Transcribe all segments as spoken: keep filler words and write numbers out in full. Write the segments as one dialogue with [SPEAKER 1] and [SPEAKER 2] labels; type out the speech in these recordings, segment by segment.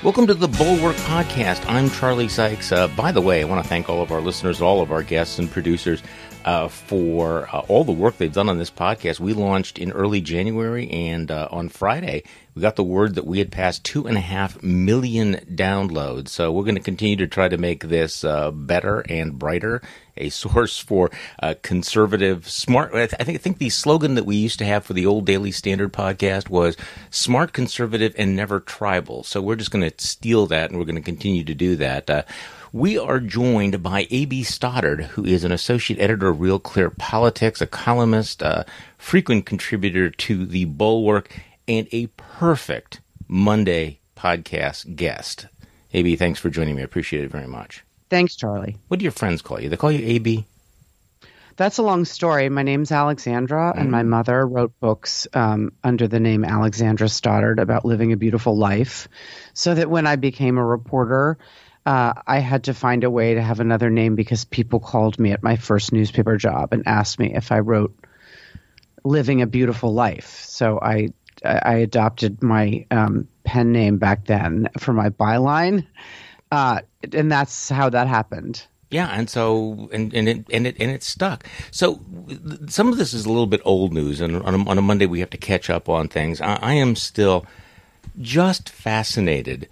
[SPEAKER 1] Welcome to the Bulwark Podcast. I'm Charlie Sykes. Uh, by the way, I want to thank all of our listeners, all of our guests and producers uh, for uh, all the work they've done on this podcast. We launched in early January, and uh, on Friday, we got the word that we had passed two and a half million downloads. So we're going to continue to try to make this uh, better and brighter, a source for uh, conservative, smart. I, th- I think I think the slogan that we used to have for the old Daily Standard podcast was "smart, conservative, and never tribal." So we're just going to steal that, and we're going to continue to do that. Uh, we are joined by A B Stoddard, who is an associate editor of Real Clear Politics, a columnist, a frequent contributor to the Bulwark, and a perfect Monday podcast guest. A B, thanks for joining me. I appreciate it very much.
[SPEAKER 2] Thanks, Charlie.
[SPEAKER 1] What do your friends call you? They call you A B?
[SPEAKER 2] That's a long story. My name's Alexandra, mm-hmm. and my mother wrote books um, under the name Alexandra Stoddard about living a beautiful life, so that when I became a reporter, uh, I had to find a way to have another name because people called me at my first newspaper job and asked me if I wrote Living a Beautiful Life. So I I adopted my um, pen name back then for my byline. Uh, and that's how that happened.
[SPEAKER 1] Yeah, and so and and it and it and it stuck. So some of this is a little bit old news, and on a, on a Monday we have to catch up on things. I, I am still just fascinated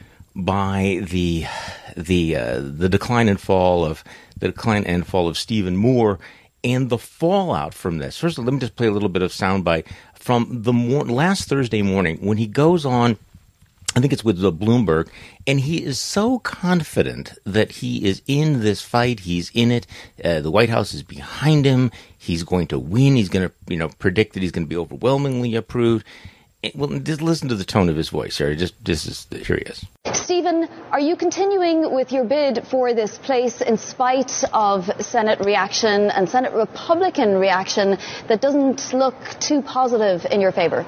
[SPEAKER 1] by the the uh, the decline and fall of the decline and fall of Stephen Moore and the fallout from this. First, let me just play a little bit of soundbite from the mor- last Thursday morning when he goes on. I think it's with the Bloomberg, and he is so confident that he is in this fight. He's in it. Uh, the White House is behind him. He's going to win. He's going to, you know, predict that he's going to be overwhelmingly approved. It, well, just listen to the tone of his voice here. Just this is here he is.
[SPEAKER 3] Stephen, are you continuing with your bid for this place in spite of Senate reaction and Senate Republican reaction that doesn't look too positive in your favor?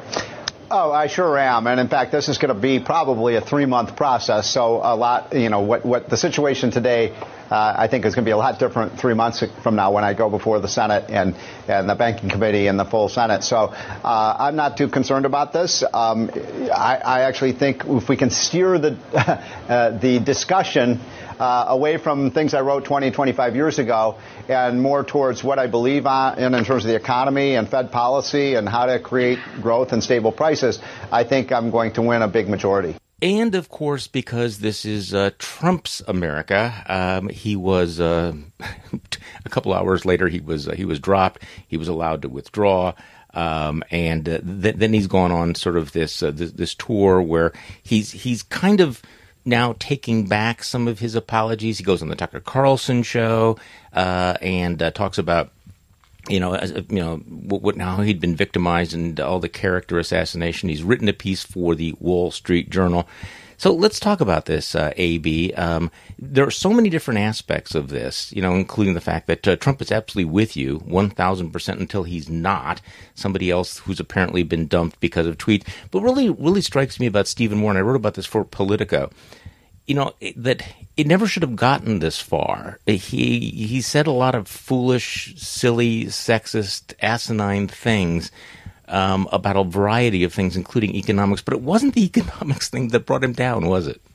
[SPEAKER 4] Oh, I sure am. And in fact, this is going to be probably a three month process. So a lot, you know, what, what the situation today, uh, I think is going to be a lot different three months from now when I go before the Senate and, and the Banking Committee and the full Senate. So uh, I'm not too concerned about this. Um, I, I actually think if we can steer the, uh, the discussion Uh, away from things I wrote twenty, twenty-five years ago and more towards what I believe on, in, in terms of the economy and Fed policy and how to create growth and stable prices, I think I'm going to win a big majority.
[SPEAKER 1] And, of course, because this is uh, Trump's America, um, he was uh, a couple hours later, he was uh, he was dropped. He was allowed to withdraw. Um, and uh, th- then he's gone on sort of this, uh, this this tour where he's he's kind of now taking back some of his apologies. He goes on the Tucker Carlson show uh, and uh, talks about, you know, as, you know, what, what now he'd been victimized and all the character assassination. He's written a piece for the Wall Street Journal. So let's talk about this, uh, A B. Um, there are so many different aspects of this, you know, including the fact that uh, Trump is absolutely with you, one thousand percent until he's not. Somebody else who's apparently been dumped because of tweets. But really, really strikes me about Stephen Moore, and I wrote about this for Politico, you know, it, that it never should have gotten this far. He, he said a lot of foolish, silly, sexist, asinine things Um, about a variety of things, including economics. But it wasn't the economics thing that brought him down, was it?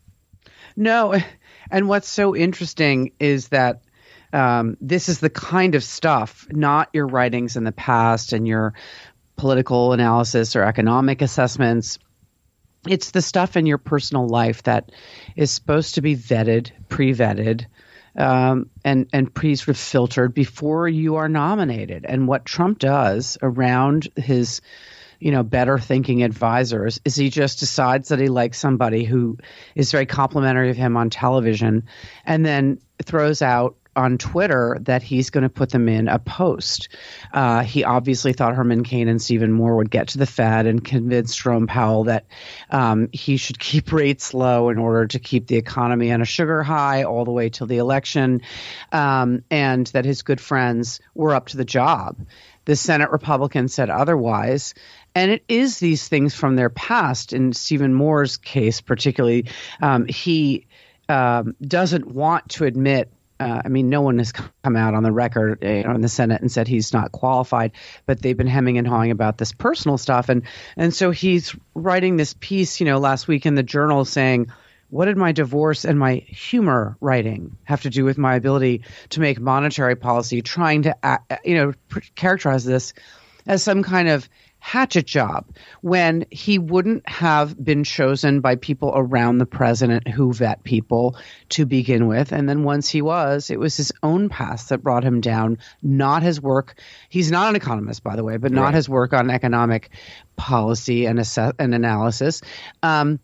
[SPEAKER 2] No. And what's so interesting is that um, this is the kind of stuff, not your writings in the past and your political analysis or economic assessments. It's the stuff in your personal life that is supposed to be vetted, pre-vetted, Um, and, and pre-sort of filtered before you are nominated. And what Trump does around his, you know, better thinking advisors is he just decides that he likes somebody who is very complimentary of him on television and then throws out on Twitter that he's going to put them in a post. Uh, he obviously thought Herman Cain and Stephen Moore would get to the Fed and convince Jerome Powell that um, he should keep rates low in order to keep the economy on a sugar high all the way till the election, um, and that his good friends were up to the job. The Senate Republicans said otherwise. And it is these things from their past. In Stephen Moore's case particularly, um, he um, doesn't want to admit Uh, I mean, no one has come out on the record, you know, in the Senate and said he's not qualified, but they've been hemming and hawing about this personal stuff. And and so he's writing this piece, you know, last week in the Journal saying, what did my divorce and my humor writing have to do with my ability to make monetary policy, trying to, you know, characterize this as some kind of hatchet job when he wouldn't have been chosen by people around the president who vet people to begin with. And then once he was, it was his own past that brought him down, not his work. He's not an economist, by the way, but not
[SPEAKER 1] right.
[SPEAKER 2] his work on economic policy and, assess- and analysis. Um,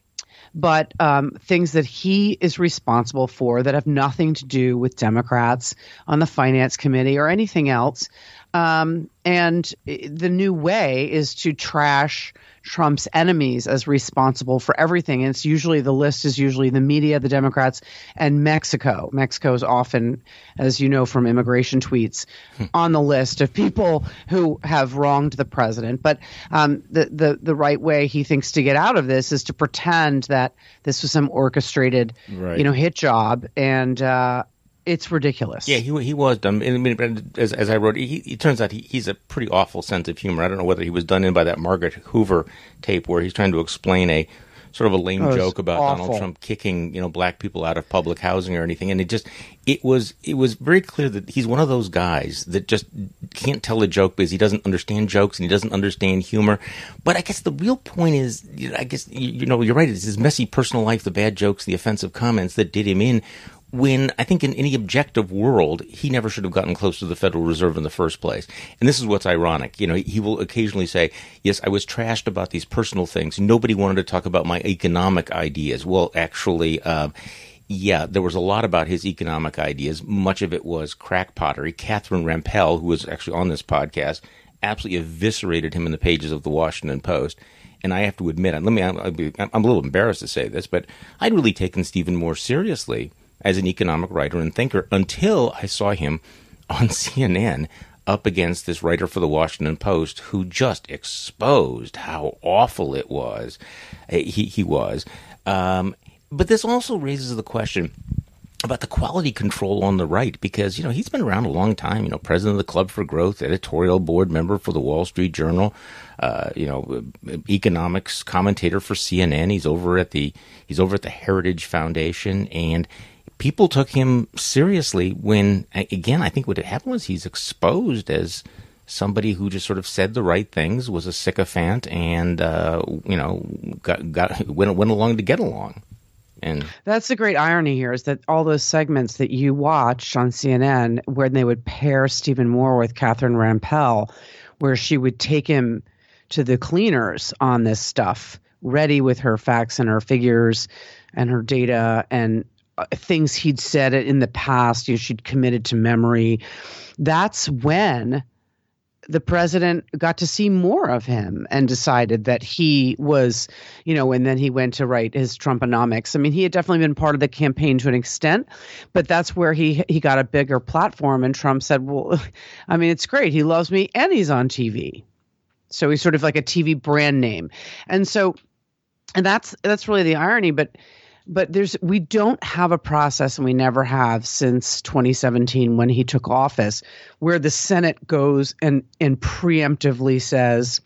[SPEAKER 2] but um, things that he is responsible for that have nothing to do with Democrats on the Finance Committee or anything else. Um, and the new way is to trash Trump's enemies as responsible for everything. And it's usually the list is usually the media, the Democrats, and Mexico. Mexico is often, as you know from immigration tweets, on the list of people who have wronged the president. But um, the, the, the right way he thinks to get out of this is to pretend that this was some orchestrated,
[SPEAKER 1] right.
[SPEAKER 2] you know, hit job. And uh it's ridiculous.
[SPEAKER 1] Yeah, he he was done. I mean, as as I wrote, he, it turns out he, he's a pretty awful sense of humor. I don't know whether he was done in by that Margaret Hoover tape where he's trying to explain a sort of a lame
[SPEAKER 2] oh,
[SPEAKER 1] joke about
[SPEAKER 2] awful.
[SPEAKER 1] Donald Trump kicking, you know, black people out of public housing or anything. And it just it was it was very clear that he's one of those guys that just can't tell a joke because he doesn't understand jokes and he doesn't understand humor. But I guess the real point is, you know, I guess you, you know, you're right. It's his messy personal life, the bad jokes, the offensive comments that did him in. When I think in any objective world, he never should have gotten close to the Federal Reserve in the first place. And this is what's ironic. You know, he will occasionally say, yes, I was trashed about these personal things. Nobody wanted to talk about my economic ideas. Well, actually, uh, yeah, there was a lot about his economic ideas. Much of it was crackpottery. Catherine Rampell, who was actually on this podcast, absolutely eviscerated him in the pages of the Washington Post. And I have to admit, let me, I'm, I'm a little embarrassed to say this, but I'd really taken Stephen Moore seriously as an economic writer and thinker until I saw him on C N N up against this writer for the Washington Post who just exposed how awful it was. He, he was. Um, but this also raises the question about the quality control on the right, because, you know, he's been around a long time, you know, president of the Club for Growth, editorial board member for the Wall Street Journal, uh, you know, economics commentator for C N N. He's over at the, he's over at the Heritage Foundation, and people took him seriously when, again, I think what had happened was he's exposed as somebody who just sort of said the right things, was a sycophant, and, uh, you know, got, got went, went along to get along. And
[SPEAKER 2] that's the great irony here is that all those segments that you watched on C N N where they would pair Stephen Moore with Catherine Rampell, where she would take him to the cleaners on this stuff, ready with her facts and her figures and her data and things he'd said in the past, you know, she'd committed to memory. That's when the president got to see more of him and decided that he was, you know, and then he went to write his Trumponomics. I mean, he had definitely been part of the campaign to an extent, but that's where he he got a bigger platform. And Trump said, well, I mean, it's great. He loves me and he's on T V. So he's sort of like a T V brand name. And so, and that's that's really the irony. But But there's we don't have a process, and we never have since twenty seventeen when he took office, where the Senate goes and, and preemptively says,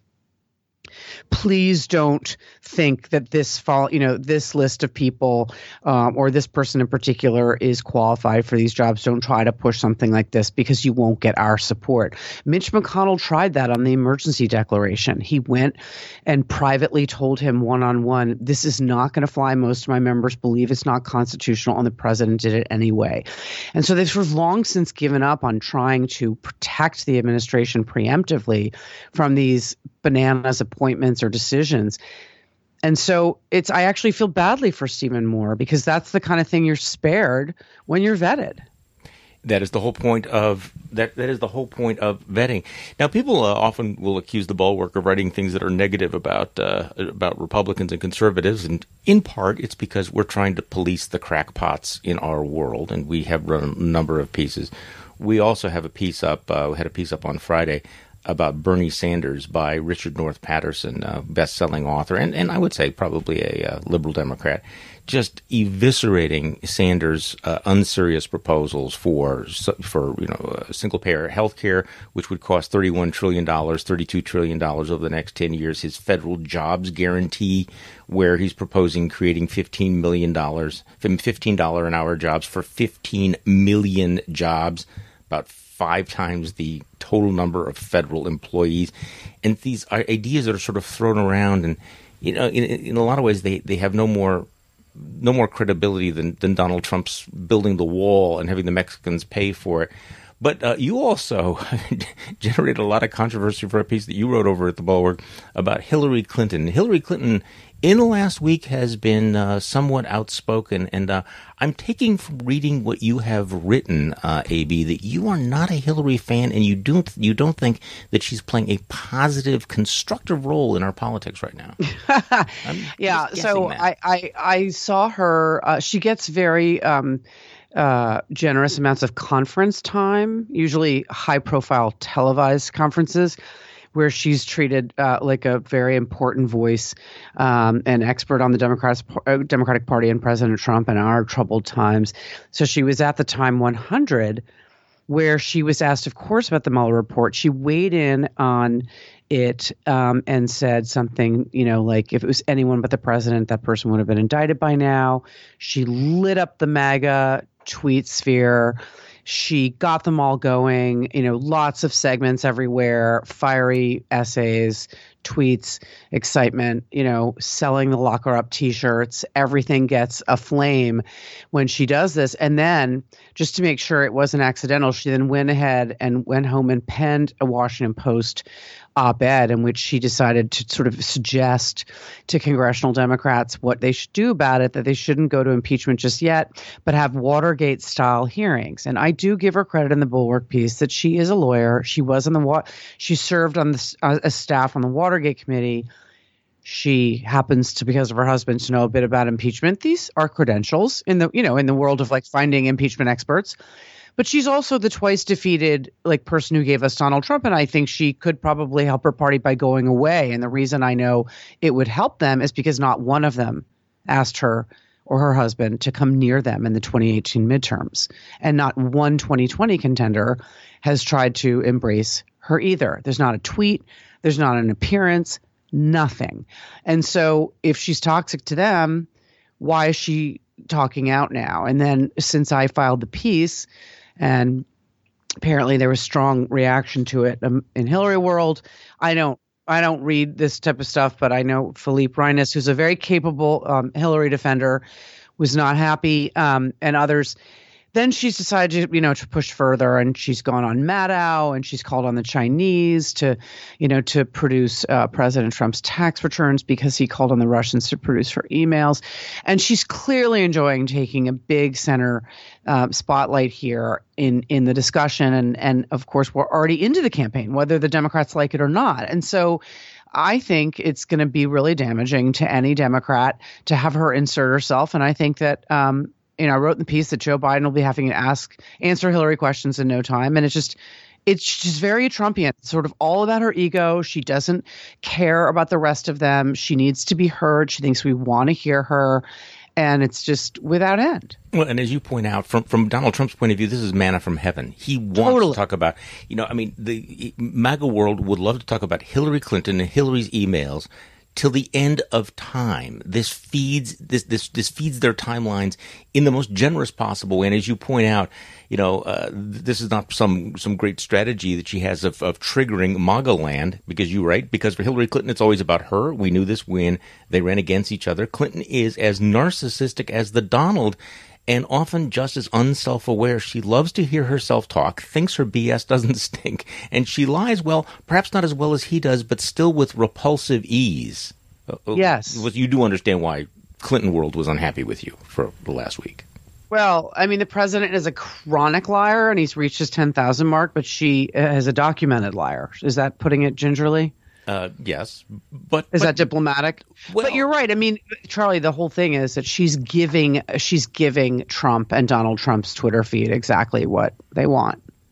[SPEAKER 2] please don't think that this fall, you know, this list of people um, or this person in particular is qualified for these jobs. Don't try to push something like this because you won't get our support. Mitch McConnell tried that on the emergency declaration. He went and privately told him one-on-one, this is not going to fly. Most of my members believe it's not constitutional, and the president did it anyway. And so they've sort of long since given up on trying to protect the administration preemptively from these bananas appointments or decisions. And so it's I actually feel badly for Stephen Moore because that's the kind of thing you're spared when you're vetted.
[SPEAKER 1] That is the whole point of that. That is the whole point of vetting. Now, people uh, often will accuse the Bulwark of writing things that are negative about uh, about Republicans and conservatives, and in part, it's because we're trying to police the crackpots in our world, and we have run a number of pieces. We also have a piece up. Uh, we had a piece up on Friday about Bernie Sanders by Richard North Patterson, a best-selling author, and, and I would say probably a uh, liberal Democrat, just eviscerating Sanders' uh, unserious proposals for for you know uh, single-payer health care, which would cost thirty-one trillion dollars, thirty-two trillion dollars over the next ten years. His federal jobs guarantee, where he's proposing creating fifteen million dollars, fifteen dollars an hour jobs for fifteen million jobs, about five times the total number of federal employees. And these are ideas that are sort of thrown around, and you know, in, in a lot of ways, they, they have no more no more credibility than, than Donald Trump's building the wall and having the Mexicans pay for it. But uh, you also generated a lot of controversy for a piece that you wrote over at the Bulwark about Hillary Clinton. Hillary Clinton, in the last week, has been uh, somewhat outspoken, and uh, I'm taking from reading what you have written, uh, A B, that you are not a Hillary fan, and you don't you don't think that she's playing a positive, constructive role in our politics right now.
[SPEAKER 2] yeah, so I, I I saw her. Uh, she gets very um, uh, generous amounts of conference time, usually high-profile televised conferences, where she's treated uh, like a very important voice, um, an expert on the Democrats, uh, Democratic Party and President Trump and our troubled times. So she was at the Time one hundred, where she was asked, of course, about the Mueller report. She weighed in on it um, and said something, you know, like if it was anyone but the president, that person would have been indicted by now. She lit up the MAGA tweet sphere. She got them all going, you know, lots of segments everywhere, fiery essays, tweets, excitement, you know, selling the lock her up T-shirts. Everything gets aflame when she does this. And then, just to make sure it wasn't accidental, she then went ahead and went home and penned a Washington Post op-ed in which she decided to sort of suggest to congressional Democrats what they should do about it, that they shouldn't go to impeachment just yet, but have Watergate-style hearings. And I do give her credit in the Bulwark piece that she is a lawyer. She was on the wa- she served on the uh, as staff on the Watergate committee. She happens to, because of her husband, to know a bit about impeachment. These are credentials in the you know in the world of like finding impeachment experts. But she's also the twice defeated like person who gave us Donald Trump, and I think she could probably help her party by going away. And the reason I know it would help them is because not one of them asked her or her husband to come near them in the twenty eighteen midterms, and not one twenty twenty contender has tried to embrace her either. There's not a tweet, there's not an appearance, nothing. And so if she's toxic to them, why is she talking out now? And then since I filed the piece, and apparently there was strong reaction to it um, in Hillary world. I don't, I don't read this type of stuff, but I know Philippe Reines, who's a very capable um, Hillary defender, was not happy, um, and others. Then she's decided to, you know, to push further, and she's gone on Maddow, and she's called on the Chinese to, you know, to produce uh, President Trump's tax returns because he called on the Russians to produce her emails. And she's clearly enjoying taking a big center uh, spotlight here in, in the discussion. And, and of course, we're already into the campaign, whether the Democrats like it or not. And so I think it's going to be really damaging to any Democrat to have her insert herself. And I think that, um, you know, I wrote in the piece that Joe Biden will be having to ask, answer Hillary questions in no time. And it's just, it's just very Trumpian. It's sort of all about her ego. She doesn't care about the rest of them. She needs to be heard. She thinks we want to hear her. And it's just without end.
[SPEAKER 1] Well, and as you point out, from from Donald Trump's point of view, this is manna from heaven. He wants
[SPEAKER 2] Totally.
[SPEAKER 1] to talk about, you know, I mean, the MAGA world would love to talk about Hillary Clinton and Hillary's emails till the end of time. This feeds this this this feeds their timelines in the most generous possible way. And as you point out, you know, uh, this is not some some great strategy that she has of, of triggering MAGA land, because you right because for Hillary Clinton it's always about her. We knew this when they ran against each other. Clinton is as narcissistic as the Donald, and often just as unself-aware. She loves to hear herself talk, thinks her B S doesn't stink, and she lies, well, perhaps not as well as he does, but still with repulsive ease.
[SPEAKER 2] Yes.
[SPEAKER 1] You do understand why Clinton world was unhappy with you for the last week.
[SPEAKER 2] Well, I mean, the president is a chronic liar, and he's reached his ten thousand mark, but she is a documented liar. Is that putting it gingerly?
[SPEAKER 1] Uh, yes, but
[SPEAKER 2] is
[SPEAKER 1] but,
[SPEAKER 2] that diplomatic?
[SPEAKER 1] Well,
[SPEAKER 2] but you're right. I mean, Charlie, the whole thing is that she's giving she's giving Trump and Donald Trump's Twitter feed exactly what they want.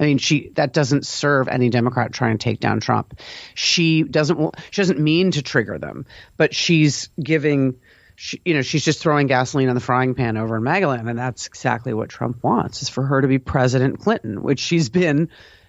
[SPEAKER 2] I mean, she that doesn't serve any Democrat trying to take down Trump. She doesn't she doesn't mean to trigger them, but she's giving, she, you know, she's just throwing gasoline on the frying pan over in Magaland, and that's exactly what Trump wants, is for her to be President Clinton, which she's been.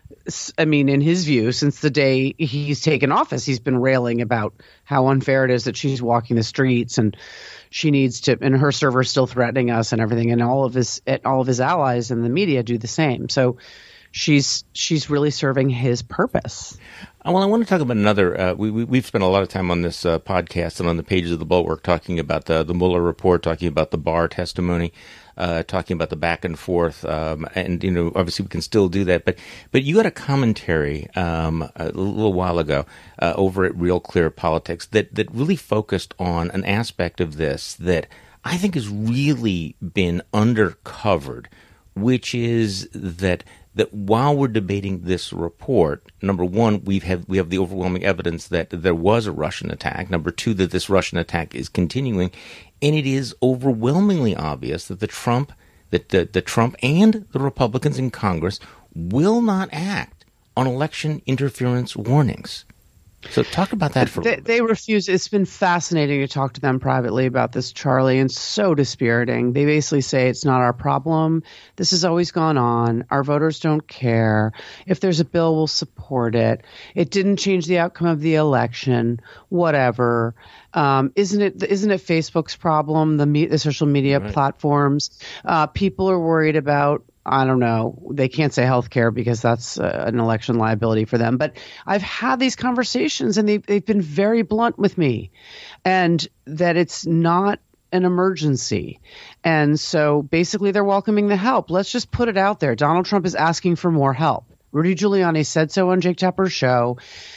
[SPEAKER 2] I mean, in his view, since the day he's taken office, he's been railing about how unfair it is that she's walking the streets and she needs to, and her server's still threatening us and everything. And all of his, all of his allies in the media do the same. So she's, she's really serving his purpose.
[SPEAKER 1] Well, I want to talk about another. Uh, we, we we've spent a lot of time on this uh, podcast and on the pages of the Bulwark talking about the the Mueller report, talking about the Barr testimony, uh, talking about the back and forth, um, and you know, obviously we can still do that. But but you got a commentary um, a little while ago uh, over at Real Clear Politics that that really focused on an aspect of this that I think has really been undercovered, which is that. That while we're debating this report, number one, we have we have the overwhelming evidence that there was a Russian attack. Number two, that this Russian attack is continuing, and it is overwhelmingly obvious that the Trump that the, the Trump and the Republicans in Congress will not act on election interference warnings. So talk about that for a
[SPEAKER 2] they,
[SPEAKER 1] little bit.
[SPEAKER 2] They refuse. It's been fascinating to talk to them privately about this, Charlie, and so dispiriting. They basically say it's not our problem. This has always gone on. Our voters don't care. If there's a bill, we'll support it. It didn't change the outcome of the election. Whatever. Um, isn't it? Isn't it Facebook's problem? The, me, the social media
[SPEAKER 1] right.
[SPEAKER 2] platforms. Uh, people are worried about. I don't know. They can't say healthcare because that's uh, an election liability for them. But I've had these conversations and they've, they've been very blunt with me, and that it's not an emergency. And so basically they're welcoming the help. Let's just put it out there. Donald Trump is asking for more help. Rudy Giuliani said so on Jake Tapper's show.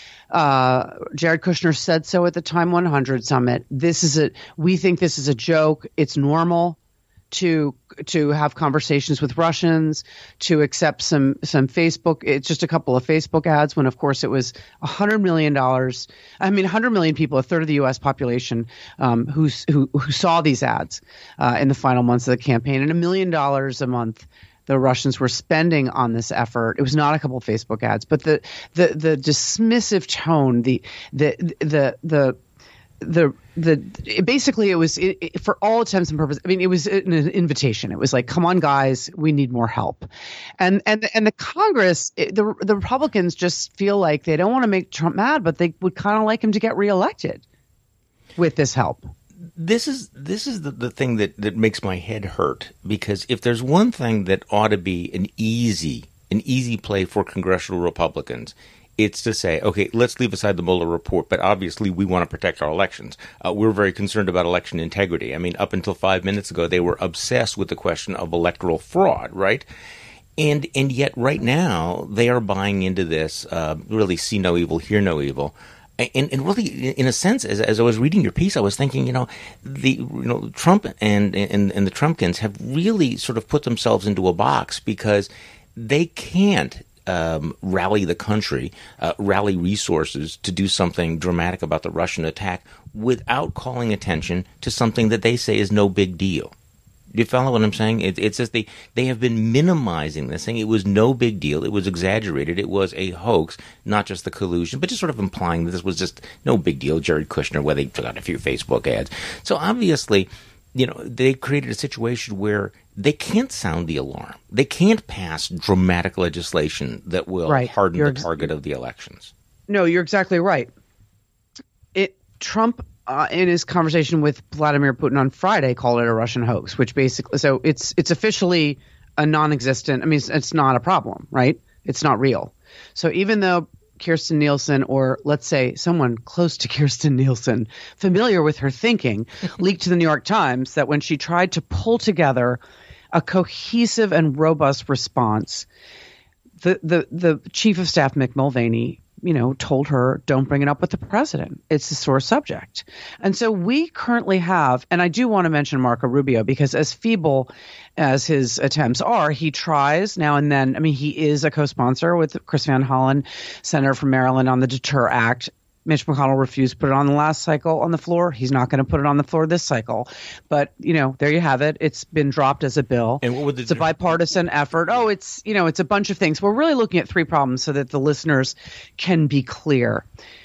[SPEAKER 2] Uh, Jared Kushner said so at the Time one hundred summit. This is a, we think this is a joke. It's normal to to have conversations with Russians, to accept some some Facebook. It's just a couple of Facebook ads when, of course, it was one hundred million dollars. I mean, one hundred million people, a third of the U S population, um, who, who who saw these ads uh, in the final months of the campaign, and a million dollars a month the Russians were spending on this effort. It was not a couple of Facebook ads, but the the the dismissive tone, the the the the the the it, basically it was it, it, for all intents and purposes. I mean, it was an invitation. It was like, come on, guys, we need more help. And and and the Congress, it, the the Republicans just feel like they don't want to make Trump mad, but they would kind of like him to get reelected with this help.
[SPEAKER 1] This is this is the, the thing that, that makes my head hurt, because if there's one thing that ought to be an easy an easy play for congressional Republicans, it's to say, okay, let's leave aside the Mueller report, but obviously we want to protect our elections. Uh, we're very concerned about election integrity. I mean, up until five minutes ago, they were obsessed with the question of electoral fraud, right? And and yet right now they are buying into this, uh, really see no evil, hear no evil. And, and really, in a sense, as, as I was reading your piece, I was thinking, you know, the you know Trump and, and and the Trumpkins have really sort of put themselves into a box, because they can't um, rally the country, uh, rally resources to do something dramatic about the Russian attack without calling attention to something that they say is no big deal. Do you follow what I'm saying? It, it's just they, they have been minimizing this, saying it was no big deal. It was exaggerated. It was a hoax, not just the collusion, but just sort of implying that this was just no big deal. Jared Kushner, where they took out a few Facebook ads. So obviously, you know, they created a situation where they can't sound the alarm. They can't pass dramatic legislation that will
[SPEAKER 2] right.
[SPEAKER 1] harden
[SPEAKER 2] You're
[SPEAKER 1] the target of the elections.
[SPEAKER 2] No, you're exactly right. It Trump. Uh, in his conversation with Vladimir Putin on Friday, called it a Russian hoax, which basically, so it's it's officially a non-existent. I mean, it's, it's not a problem, right? It's not real. So even though Kirstjen Nielsen, or let's say someone close to Kirstjen Nielsen, familiar with her thinking, leaked to the New York Times that when she tried to pull together a cohesive and robust response, the the the chief of staff, Mick Mulvaney, you know, told her, don't bring it up with the president. It's a sore subject. And so we currently have, and I do want to mention Marco Rubio, because as feeble as his attempts are, he tries now and then. I mean, he is a co-sponsor with Chris Van Hollen, senator from Maryland, on the Deter Act. Mitch McConnell refused to put it on the last cycle on the floor. He's not going to put it on the floor this cycle. But, you know, there you have it. It's been dropped as a bill.
[SPEAKER 1] And what would the
[SPEAKER 2] it's a bipartisan effort. Oh, it's, you know, it's a bunch of things. We're really looking at three problems so that the listeners can be clear.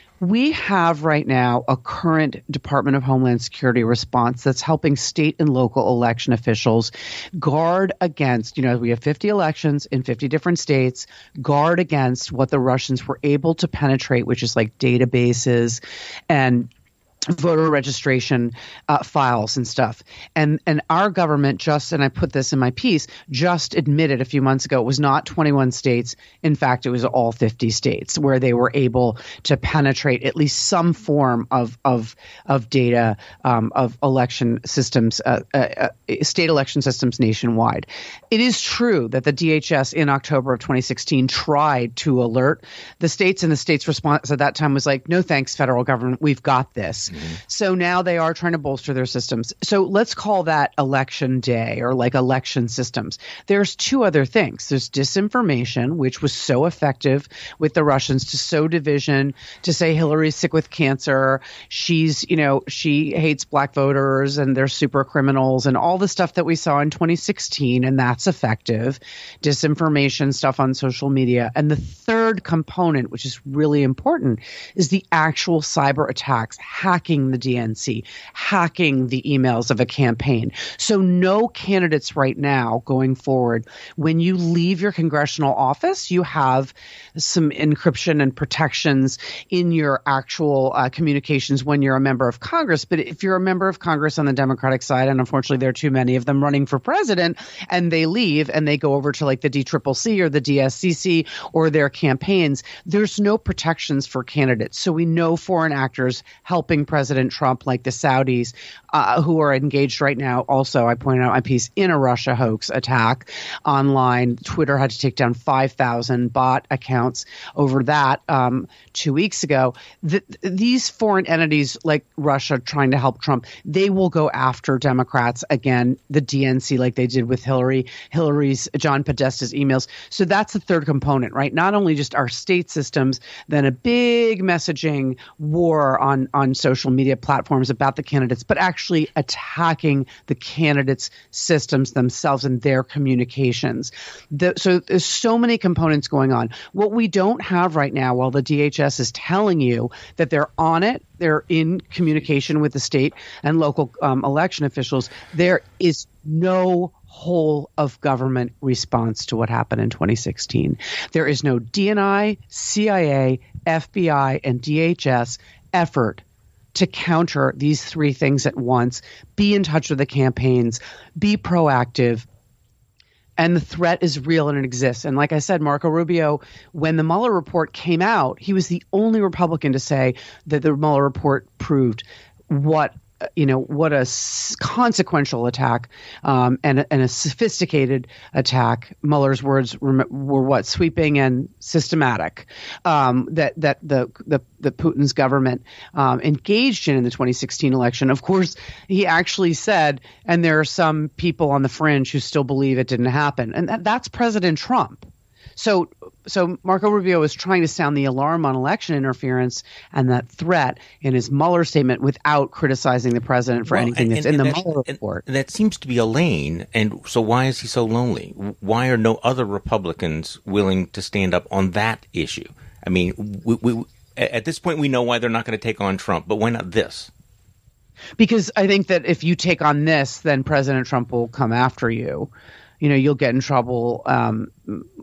[SPEAKER 2] We have right now a current Department of Homeland Security response that's helping state and local election officials guard against, you know, we have fifty elections in fifty different states, guard against what the Russians were able to penetrate, which is like databases and voter registration uh, files and stuff. And and our government just, and I put this in my piece, just admitted a few months ago it was not twenty-one states. In fact, it was all fifty states where they were able to penetrate at least some form of of of data um, of election systems, uh, uh, uh, state election systems nationwide. It is true that the D H S in October of twenty sixteen tried to alert the states, and the states' response at that time was like, no thanks, federal government, we've got this. Mm-hmm. So now they are trying to bolster their systems. So let's call that election day or like election systems. There's two other things. There's disinformation, which was so effective with the Russians to sow division, to say Hillary's sick with cancer. She's, you know, she hates black voters and they're super criminals and all the stuff that we saw in twenty sixteen. And that's effective. Disinformation stuff on social media. And the third component, which is really important, is the actual cyber attacks, hacking the D N C, hacking the emails of a campaign. So no candidates right now going forward, when you leave your congressional office, you have some encryption and protections in your actual uh, communications when you're a member of Congress. But if you're a member of Congress on the Democratic side, and unfortunately there are too many of them running for president, and they leave and they go over to like the D C C C or the D S C C or their campaigns, there's no protections for candidates. So we know foreign actors helping President Trump, like the Saudis, uh, who are engaged right now. Also, I pointed out in my piece, in a Russia hoax attack online. Twitter had to take down five thousand bot accounts over that um, two weeks ago. The, these foreign entities like Russia trying to help Trump, they will go after Democrats again, the D N C, like they did with Hillary, Hillary's, John Podesta's emails. So that's the third component, right? Not only just our state systems, then a big messaging war on, on social media platforms about the candidates, but actually attacking the candidates' systems themselves and their communications. The, so there's so many components going on. What we don't have right now, while the D H S is telling you that they're on it, they're in communication with the state and local um, election officials, there is no whole of government response to what happened in twenty sixteen. There is no D N I, C I A, F B I, and D H S effort to counter these three things at once, be in touch with the campaigns, be proactive. And the threat is real and it exists. And like I said, Marco Rubio, when the Mueller report came out, he was the only Republican to say that the Mueller report proved what you know, what a s- consequential attack um, and, a, and a sophisticated attack. Mueller's words were, were what? Sweeping and systematic um, that that the the, the Putin's government um, engaged in in the twenty sixteen election. Of course, he actually said, and there are some people on the fringe who still believe it didn't happen. And that, that's President Trump. So so Marco Rubio is trying to sound the alarm on election interference and that threat in his Mueller statement without criticizing the president for well, anything and, that's and, in and the Mueller report.
[SPEAKER 1] And that seems to be a lane. And so why is he so lonely? Why are no other Republicans willing to stand up on that issue? I mean, we, we, at this point, we know why they're not going to take on Trump, but why not this?
[SPEAKER 2] Because I think that if you take on this, then President Trump will come after you. You know, you'll get in trouble um,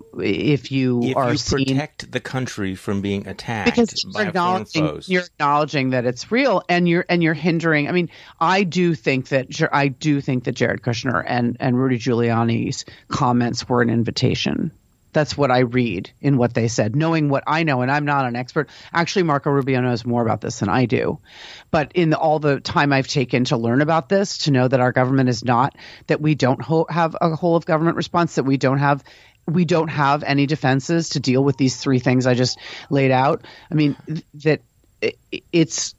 [SPEAKER 2] if you
[SPEAKER 1] if
[SPEAKER 2] are
[SPEAKER 1] you
[SPEAKER 2] seen,
[SPEAKER 1] protect the country from being attacked
[SPEAKER 2] because
[SPEAKER 1] by
[SPEAKER 2] you're
[SPEAKER 1] foreign
[SPEAKER 2] acknowledging
[SPEAKER 1] foes.
[SPEAKER 2] You're acknowledging that it's real, and you're and you're hindering. I mean, I do think that I do think that Jared Kushner and and Rudy Giuliani's comments were an invitation. That's what I read in what they said, knowing what I know, and I'm not an expert. Actually, Marco Rubio knows more about this than I do. But in the, all the time I've taken to learn about this, to know that our government is not, that we don't ho- have a whole of government response, that we don't have we don't have any defenses to deal with these three things I just laid out. I mean, that it, it's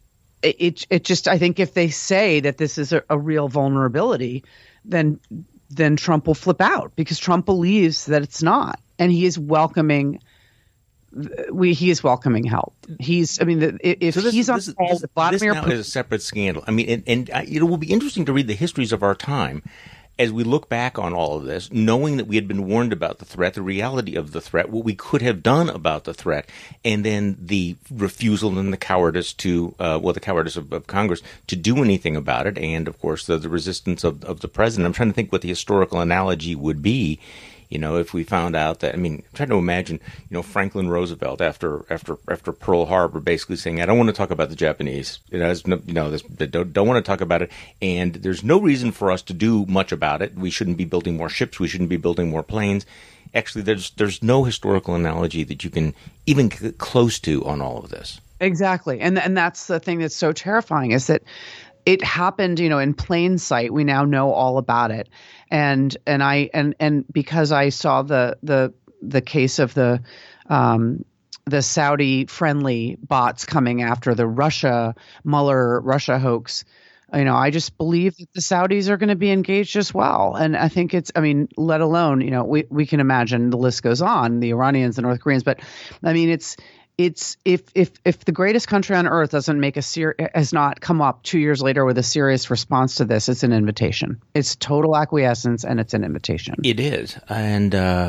[SPEAKER 2] it it just I think if they say that this is a, a real vulnerability, then then Trump will flip out because Trump believes that it's not. And he is welcoming we he is welcoming help. He's, I mean, the, if
[SPEAKER 1] so this,
[SPEAKER 2] he's on
[SPEAKER 1] this,
[SPEAKER 2] call
[SPEAKER 1] this,
[SPEAKER 2] with Vladimir
[SPEAKER 1] this now
[SPEAKER 2] Putin,
[SPEAKER 1] is a separate scandal. I mean, and, and uh, it will be interesting to read the histories of our time as we look back on all of this, knowing that we had been warned about the threat, the reality of the threat, what we could have done about the threat, and then the refusal and the cowardice to, uh, well, the cowardice of, of Congress to do anything about it, and, of course, the, the resistance of, of the president. I'm trying to think what the historical analogy would be. You know, if we found out that, I mean, I'm trying to imagine, you know, Franklin Roosevelt after after after Pearl Harbor basically saying, I don't want to talk about the Japanese. You know, you know this, don't, don't want to talk about it. And there's no reason for us to do much about it. We shouldn't be building more ships. We shouldn't be building more planes. Actually, there's there's no historical analogy that you can even get close to on all of this.
[SPEAKER 2] Exactly. And and that's the thing that's so terrifying is that it happened, you know, in plain sight. We now know all about it. And and I and and because I saw the the the case of the um, the Saudi friendly bots coming after the Russia Mueller Russia hoax, you know, I just believe that the Saudis are going to be engaged as well. And I think it's, I mean, let alone, you know, we we can imagine the list goes on, the Iranians, the North Koreans, but I mean, it's. It's if if if the greatest country on earth doesn't make a ser- has not come up two years later with a serious response to this, it's an invitation. It's total acquiescence, and it's an invitation.
[SPEAKER 1] It is, and uh,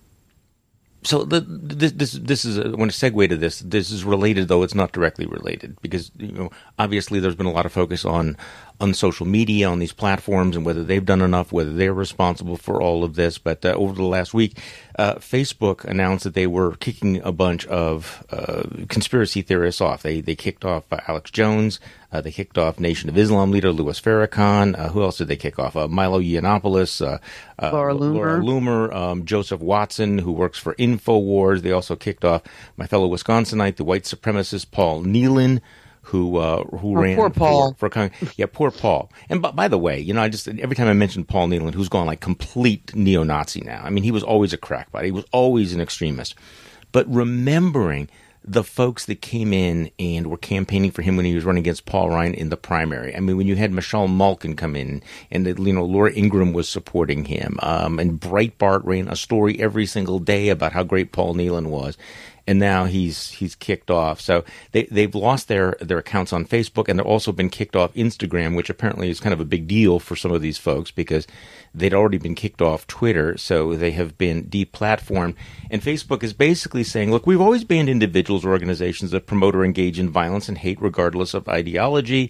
[SPEAKER 1] so the, this this this is. A, I want to segue to this. This is related, though it's not directly related, because you know obviously there's been a lot of focus on on social media, on these platforms, and whether they've done enough, whether they're responsible for all of this. But uh, over the last week, uh, Facebook announced that they were kicking a bunch of uh, conspiracy theorists off. They they kicked off uh, Alex Jones. Uh, they kicked off Nation of Islam leader Louis Farrakhan. Uh, who else did they kick off? Uh, Milo Yiannopoulos, uh, uh,
[SPEAKER 2] Laura Loomer,
[SPEAKER 1] Laura Loomer um, Joseph Watson, who works for InfoWars. They also kicked off my fellow Wisconsinite, the white supremacist Paul Nealon, who uh, who
[SPEAKER 2] oh,
[SPEAKER 1] ran
[SPEAKER 2] poor Paul.
[SPEAKER 1] for, for yeah, poor Paul. And by, by the way, you know, I just every time I mention Paul Nealon, who's gone like complete neo-Nazi now. I mean, he was always a crackpot. He was always an extremist. But remembering the folks that came in and were campaigning for him when he was running against Paul Ryan in the primary. I mean, when you had Michelle Malkin come in and, you know, Laura Ingraham was supporting him, um, and Breitbart ran a story every single day about how great Paul Nealon was. And now he's he's kicked off. So they, they've lost their, their accounts on Facebook, and they've also been kicked off Instagram, which apparently is kind of a big deal for some of these folks because they'd already been kicked off Twitter, so they have been deplatformed. And Facebook is basically saying, look, we've always banned individuals or organizations that promote or engage in violence and hate regardless of ideology.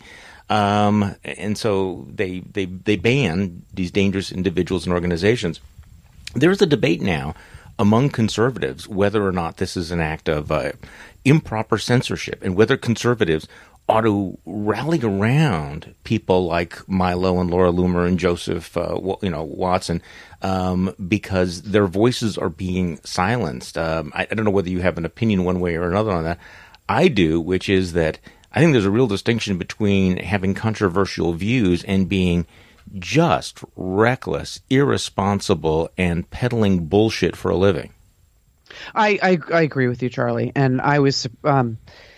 [SPEAKER 1] Um, and so they, they, they ban these dangerous individuals and organizations. There's a debate now among conservatives whether or not this is an act of uh, improper censorship and whether conservatives ought to rally around people like Milo and Laura Loomer and Joseph uh, you know, Watson um, because their voices are being silenced. Um, I, I don't know whether you have an opinion one way or another on that. I do, which is that I think there's a real distinction between having controversial views and being just reckless, irresponsible, and peddling bullshit for a living.
[SPEAKER 2] I, I, I agree with you, Charlie. And I was, um,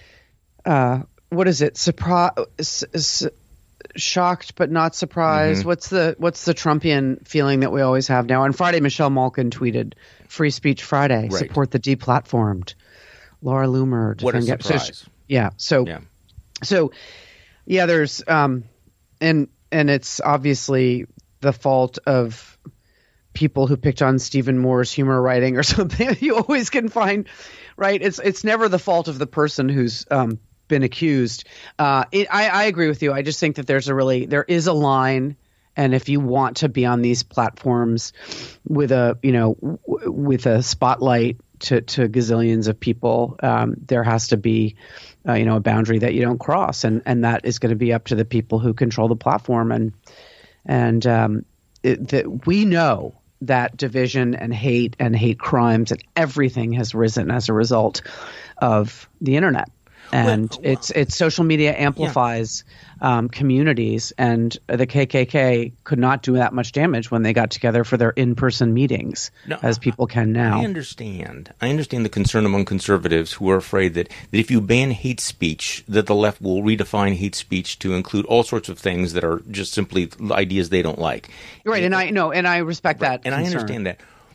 [SPEAKER 2] uh, what is it? Surpri- s- s- shocked but not surprised. Mm-hmm. What's the what's the Trumpian feeling that we always have now? On Friday, Michelle Malkin tweeted, "Free Speech Friday,
[SPEAKER 1] right.
[SPEAKER 2] Support the deplatformed." Laura Loomer.
[SPEAKER 1] What a surprise!
[SPEAKER 2] So, yeah. So,
[SPEAKER 1] yeah.
[SPEAKER 2] so yeah. There's um, and. And it's obviously the fault of people who picked on Stephen Moore's humor writing or something. You always can find, right? It's it's never the fault of the person who's um, been accused. Uh, it, I, I agree with you. I just think that there's a really there is a line, and if you want to be on these platforms with a you know w- with a spotlight to to gazillions of people, um, there has to be. Uh, you know, a boundary that you don't cross, and, and that is going to be up to the people who control the platform. And and um, it, that we know that division and hate and hate crimes and everything has risen as a result of the internet. And well, it's it's social media amplifies yeah. um, communities, and the K K K could not do that much damage when they got together for their in-person meetings, no, as people can now.
[SPEAKER 1] I understand. I understand the concern among conservatives who are afraid that, that if you ban hate speech, that the left will redefine hate speech to include all sorts of things that are just simply ideas they don't like.
[SPEAKER 2] Right, and, and I know, and I respect
[SPEAKER 1] right,
[SPEAKER 2] that.
[SPEAKER 1] And
[SPEAKER 2] concern.
[SPEAKER 1] I understand that.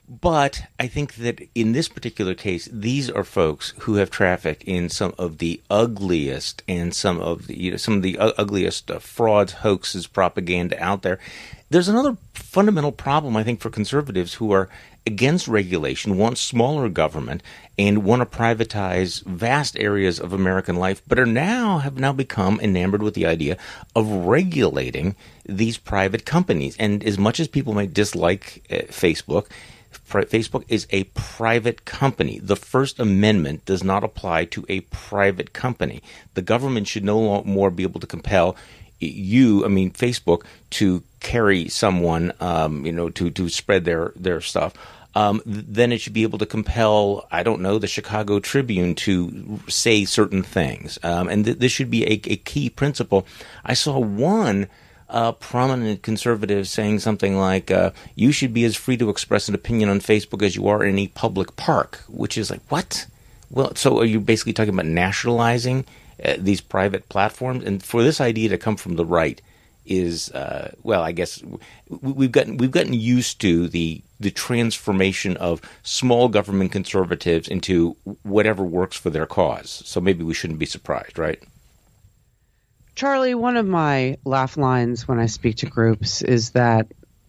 [SPEAKER 1] But I think that in this particular case, these are folks who have trafficked in some of the ugliest and some of the you know, some of the u- ugliest uh, frauds, hoaxes, propaganda out there. There's another fundamental problem, I think, for conservatives who are against regulation, want smaller government, and want to privatize vast areas of American life, but are now have now become enamored with the idea of regulating these private companies. And as much as people may dislike uh, Facebook, Facebook is a private company. The First Amendment does not apply to a private company. The government should no more be able to compel you, I mean Facebook, to carry someone, um, you know, to, to spread their, their stuff. Um, then it should be able to compel, I don't know, the Chicago Tribune to say certain things. Um, and th- this should be a, a key principle. I saw one Uh, prominent conservatives saying something like, uh, you should be as free to express an opinion on Facebook as you are in a public park, which is like, what? Well, so are you basically talking about nationalizing uh, these private platforms? And for this idea to come from the right is, uh, well, I guess we, we've gotten we've gotten used to the the transformation of small government conservatives into whatever works for their cause. So maybe we shouldn't be surprised, right?
[SPEAKER 2] Charlie, one of my laugh lines when I speak to groups is that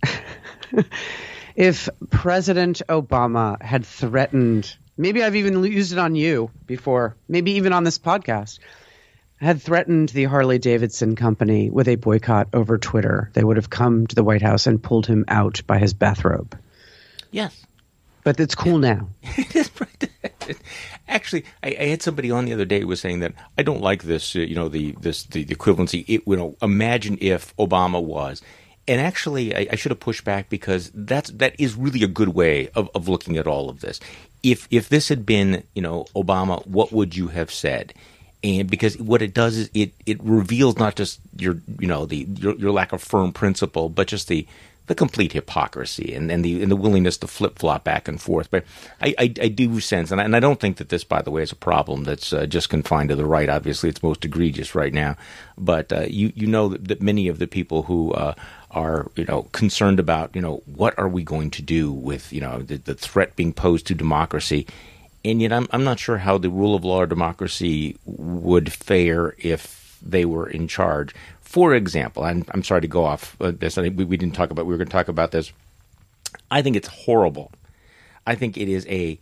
[SPEAKER 2] if President Obama had threatened, maybe I've even used it on you before, maybe even on this podcast, had threatened the Harley-Davidson company with a boycott over Twitter, they would have come to the White House and pulled him out by his bathrobe.
[SPEAKER 1] Yes.
[SPEAKER 2] But it's cool now.
[SPEAKER 1] Actually, I, I had somebody on the other day who was saying that I don't like this, uh, you know, the this the, the equivalency. It, you know, imagine if Obama was, and actually, I, I should have pushed back because that's that is really a good way of, of looking at all of this. If if this had been, you know, Obama, what would you have said? And because what it does is it it reveals not just your you know the your, your lack of firm principle, but just the the complete hypocrisy and, and the and the willingness to flip flop back and forth. But I, I, I do sense, and I, and I don't think that this, by the way, is a problem that's uh, just confined to the right. Obviously, it's most egregious right now. But uh, you you know that, that many of the people who uh, are you know concerned about you know what are we going to do with you know the, the threat being posed to democracy, and yet I'm I'm not sure how the rule of law or democracy would fare if they were in charge. For example, I'm, I'm sorry to go off uh, this. I think we, we didn't talk about. We were going to talk about this. I think it's horrible. I think it is a.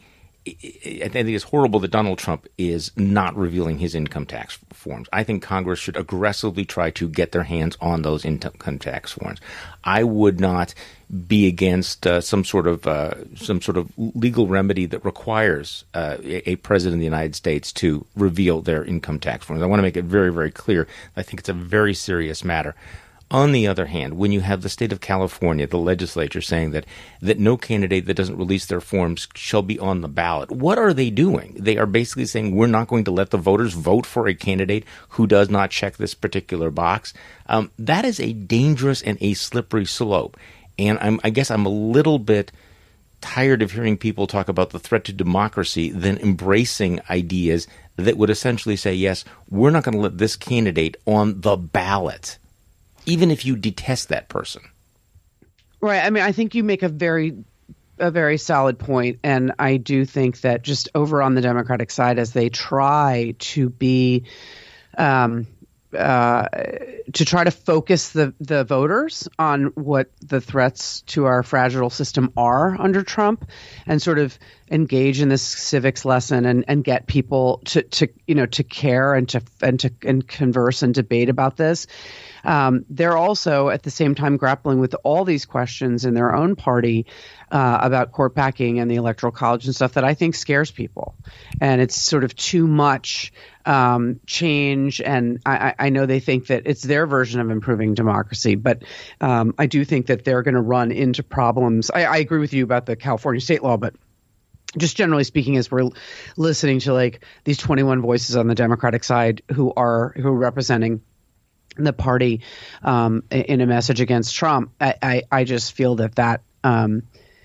[SPEAKER 1] I think it's horrible that Donald Trump is not revealing his income tax forms. I think Congress should aggressively try to get their hands on those income tax forms. I would not be against uh, some sort of uh, some sort of legal remedy that requires uh, a, a president of the United States to reveal their income tax forms. I want to make it very, very clear. I think it's a very serious matter. On the other hand, when you have the state of California, the legislature saying that that no candidate that doesn't release their forms shall be on the ballot, what are they doing? They are basically saying we're not going to let the voters vote for a candidate who does not check this particular box. Um, that is a dangerous and a slippery slope. And I'm, I guess I'm a little bit tired of hearing people talk about the threat to democracy than embracing ideas that would essentially say, yes, we're not going to let this candidate on the ballot, even if you detest that person.
[SPEAKER 2] Right. I mean, I think you make a very a very solid point, and I do think that just over on the Democratic side, as they try to be um, uh, to try to focus the the voters on what the threats to our fragile system are under Trump, and sort of engage in this civics lesson and, and get people to, to you know to care and to and to and converse and debate about this. Um, they're also at the same time grappling with all these questions in their own party uh, about court packing and the Electoral College and stuff that I think scares people. And it's sort of too much um, change. And I, I know they think that it's their version of improving democracy, but um, I do think that they're going to run into problems. I, I agree with you about the California state law, but just generally speaking, as we're listening to like these twenty-one voices on the Democratic side who are who are representing the party um, in a message against Trump, I, I, I just feel that that um,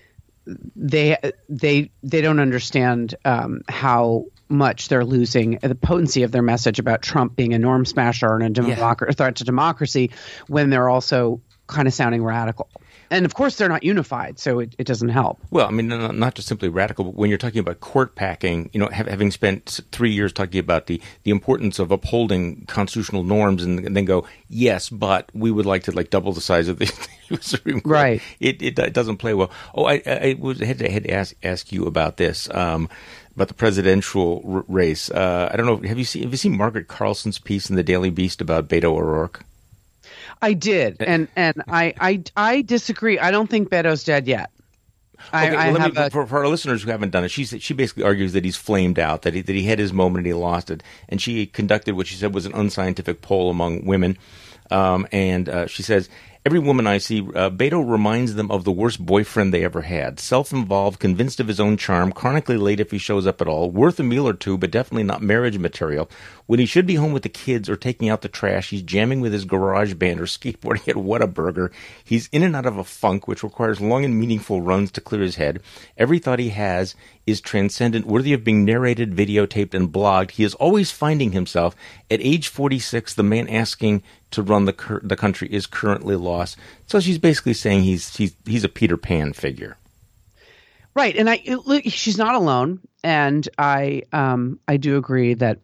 [SPEAKER 2] they they they don't understand um, how much they're losing the potency of their message about Trump being a norm smasher and a democ-
[SPEAKER 1] yeah.
[SPEAKER 2] threat to democracy when they're also kind of sounding radical. And of course, they're not unified, so it, it doesn't help.
[SPEAKER 1] Well, I mean, not, not just simply radical, but when you're talking about court packing, you know, have, having spent three years talking about the, the importance of upholding constitutional norms, and, and then go, yes, but we would like to like double the size of the Supreme Court.
[SPEAKER 2] Right.
[SPEAKER 1] It, it it doesn't play well. Oh, I I was had to, had to ask ask you about this. Um, about the presidential r- race. Uh, I don't know. Have you seen have you seen Margaret Carlson's piece in the Daily Beast about Beto O'Rourke?
[SPEAKER 2] I did, and and I, I I disagree. I don't think Beto's dead yet. I,
[SPEAKER 1] okay,
[SPEAKER 2] I
[SPEAKER 1] well, let
[SPEAKER 2] have
[SPEAKER 1] me,
[SPEAKER 2] a,
[SPEAKER 1] for, for our listeners who haven't done it, she she basically argues that he's flamed out, that he, that he had his moment and he lost it, and she conducted what she said was an unscientific poll among women, um, and uh, she says, every woman I see, uh, Beto reminds them of the worst boyfriend they ever had. Self-involved, convinced of his own charm, chronically late if he shows up at all, worth a meal or two, but definitely not marriage material. When he should be home with the kids or taking out the trash, he's jamming with his garage band or skateboarding at Whataburger. He's in and out of a funk, which requires long and meaningful runs to clear his head. Every thought he has is transcendent, worthy of being narrated, videotaped, and blogged. He is always finding himself. At age forty-six, the man asking to run the cur- the country is currently lost. So she's basically saying he's he's he's a Peter Pan figure.
[SPEAKER 2] Right, and I look, she's not alone, and I um I do agree that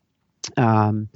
[SPEAKER 2] um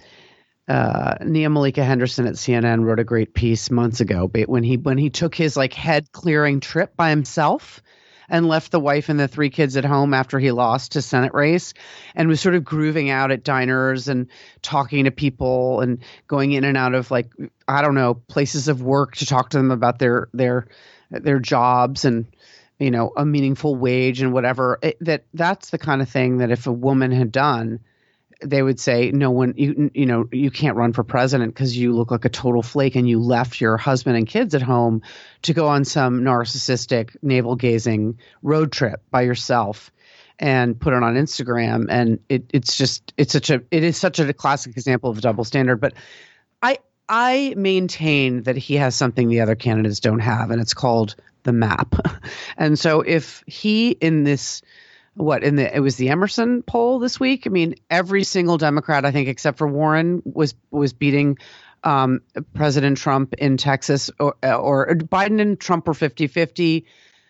[SPEAKER 2] uh Nia Malika Henderson at C N N wrote a great piece months ago, but when he when he took his like head clearing trip by himself and left the wife and the three kids at home after he lost his Senate race, and was sort of grooving out at diners and talking to people and going in and out of like, I don't know, places of work to talk to them about their their their jobs and, you know, a meaningful wage and whatever. It, that that's the kind of thing that if a woman had done, they would say, no one, you you know, you can't run for president because you look like a total flake and you left your husband and kids at home to go on some narcissistic navel gazing road trip by yourself and put it on Instagram. And it, it's just, it's such a, it is such a classic example of a double standard. But I, I maintain that he has something the other candidates don't have, and it's called the map. And so if he in this, What in the it was the Emerson poll this week. I mean, every single Democrat, I think, except for Warren, was was beating um, President Trump in Texas, or, or Biden and Trump were fifty-fifty.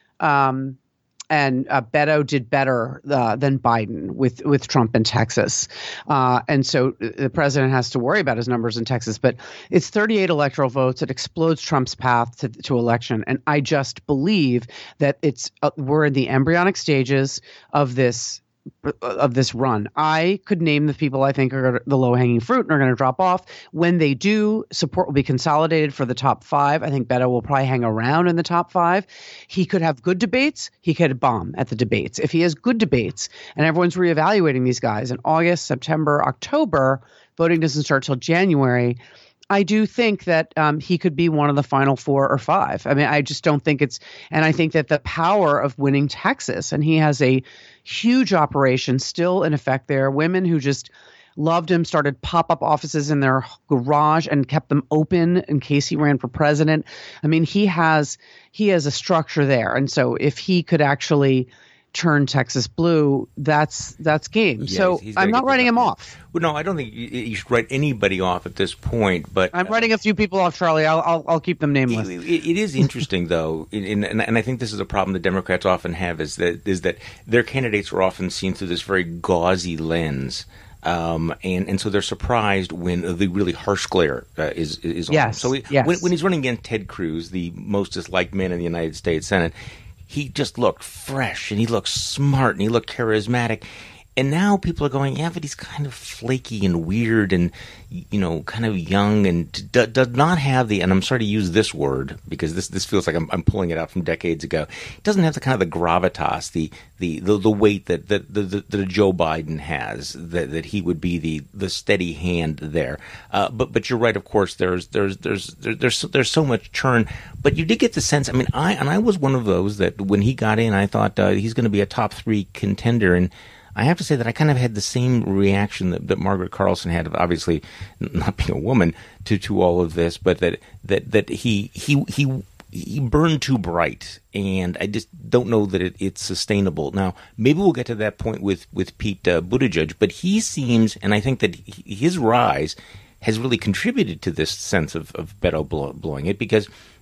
[SPEAKER 2] Um, and uh, Beto did better uh, than Biden with with Trump in Texas. Uh, and so the president has to worry about his numbers in Texas. But it's thirty-eight electoral votes. It explodes Trump's path to, to election. And I just believe that it's uh, we're in the embryonic stages of this of this run. I could name the people I think are the low-hanging fruit and are going to drop off. When they do, support will be consolidated for the top five. I think Beto will probably hang around in the top five. He could have good debates. He could bomb at the debates. If he has good debates and everyone's reevaluating these guys in August, September, October, voting doesn't start till January, I do think that um, he could be one of the final four or five. I mean, I just don't think it's – and I think that the power of winning Texas, and he has a huge operation still in effect there. Women who just loved him started pop-up offices in their garage and kept them open in case he ran for president. I mean, he has he has a structure there. And so if he could actually – turn Texas blue, that's that's game.
[SPEAKER 1] Yeah,
[SPEAKER 2] so
[SPEAKER 1] he's, he's
[SPEAKER 2] I'm not writing him off.
[SPEAKER 1] Well, no, I don't think you, you should write anybody off at this point. But
[SPEAKER 2] I'm uh, writing a few people off, Charlie. I'll I'll, I'll keep them nameless.
[SPEAKER 1] It, it, it is interesting, though, in, in, and I think this is a problem that Democrats often have is that is that their candidates are often seen through this very gauzy lens. Um, and, and so they're surprised when the really harsh glare uh, is is on.
[SPEAKER 2] Yes,
[SPEAKER 1] So he,
[SPEAKER 2] yes.
[SPEAKER 1] when, when he's running against Ted Cruz, the most disliked man in the United States Senate, he just looked fresh and he looked smart and he looked charismatic. And now people are going, yeah, but he's kind of flaky and weird and, you know, kind of young and d- does not have the, and I'm sorry to use this word because this this feels like I'm, I'm pulling it out from decades ago. He doesn't have the kind of the gravitas, the the the, the weight that that, that that Joe Biden has, that that he would be the, the steady hand there. Uh, but but you're right, of course. There's there's there's there's there's so, there's so much churn. But you did get the sense. I mean, I and I was one of those that when he got in, I thought uh, he's going to be a top three contender. And I have to say that I kind of had the same reaction that, that Margaret Carlson had, of obviously not being a woman, to, to all of this, but that that that he he he he burned too bright, and I just don't know that it, it's sustainable. Now, maybe we'll get to that point with with Pete uh, Buttigieg, but he seems, and I think that he, his rise has really contributed to this sense of, of Beto blow, blowing it, because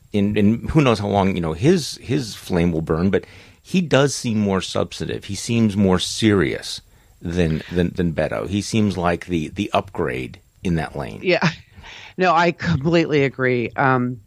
[SPEAKER 1] in, in who knows how long, you know, his his flame will burn, but he does seem more substantive. He seems more serious than than, than Beto. He seems like the, the upgrade in that lane.
[SPEAKER 2] Yeah. No, I completely agree. Um,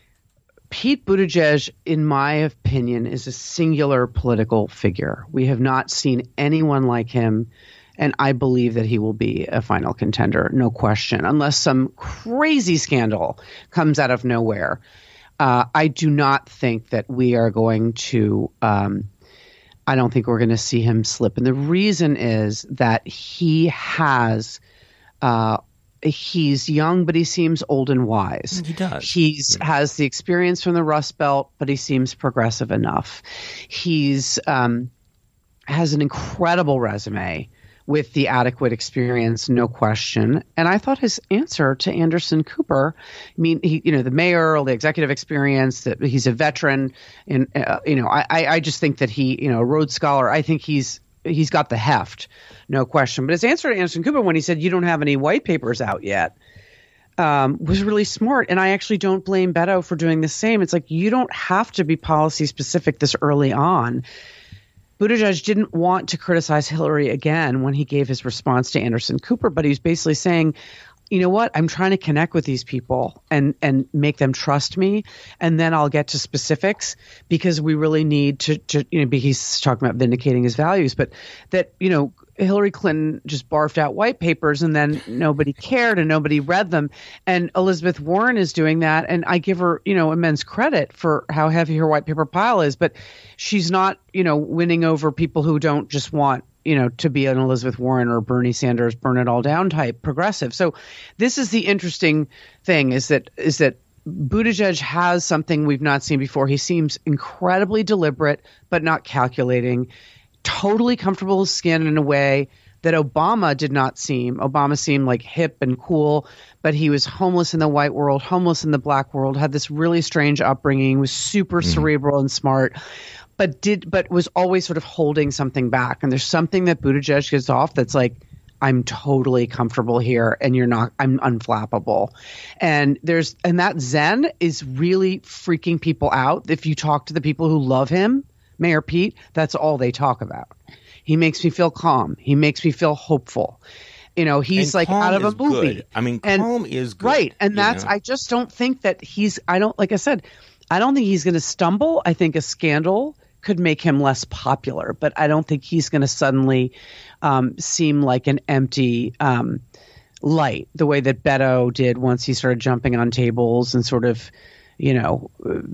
[SPEAKER 2] Pete Buttigieg, in my opinion, is a singular political figure. We have not seen anyone like him, and I believe that he will be a final contender, no question, unless some crazy scandal comes out of nowhere. Uh, I do not think that we are going to um, – I don't think we're going to see him slip. And the reason is that he has uh, – he's young, but he seems old and wise.
[SPEAKER 1] He does.
[SPEAKER 2] He's
[SPEAKER 1] yeah.
[SPEAKER 2] has the experience from the Rust Belt, but he seems progressive enough. He's um, has an incredible resume with the adequate experience, no question. And I thought his answer to Anderson Cooper, I mean, he, you know, the mayor, the executive experience, that he's a veteran, and uh, you know, I, I just think that he, you know, a Rhodes Scholar. I think he's. He's got the heft, no question. But his answer to Anderson Cooper when he said, you don't have any white papers out yet, um, was really smart. And I actually don't blame Beto for doing the same. It's like, you don't have to be policy specific this early on. Buttigieg didn't want to criticize Hillary again when he gave his response to Anderson Cooper, but he was basically saying, you know what, I'm trying to connect with these people and, and make them trust me. And then I'll get to specifics because we really need to, to, you know, he's talking about vindicating his values, but that, you know, Hillary Clinton just barfed out white papers and then nobody cared and nobody read them. And Elizabeth Warren is doing that. And I give her, you know, immense credit for how heavy her white paper pile is, but she's not, you know, winning over people who don't just want, you know, to be an Elizabeth Warren or Bernie Sanders burn it all down type progressive. So this is the interesting thing is that is that Buttigieg has something we've not seen before. He seems incredibly deliberate, but not calculating, totally comfortable with his skin in a way that Obama did not seem. Obama seemed like hip and cool, but he was homeless in the white world, homeless in the black world, had this really strange upbringing, was super mm-hmm. cerebral and smart. But did but was always sort of holding something back. And there's something that Buttigieg gives off that's like, I'm totally comfortable here and you're not, I'm unflappable. And there's and that zen is really freaking people out. If you talk to the people who love him, Mayor Pete, that's all they talk about. He makes me feel calm. He makes me feel hopeful. You know, he's
[SPEAKER 1] and
[SPEAKER 2] like out of a movie.
[SPEAKER 1] Good. I mean,
[SPEAKER 2] and,
[SPEAKER 1] calm is good.
[SPEAKER 2] Right. And that's,
[SPEAKER 1] know?
[SPEAKER 2] I just don't think that he's, I don't, like I said, I don't think he's going to stumble. I think a scandal could make him less popular, but I don't think he's going to suddenly um, seem like an empty um, light the way that Beto did once he started jumping on tables and sort of, you know,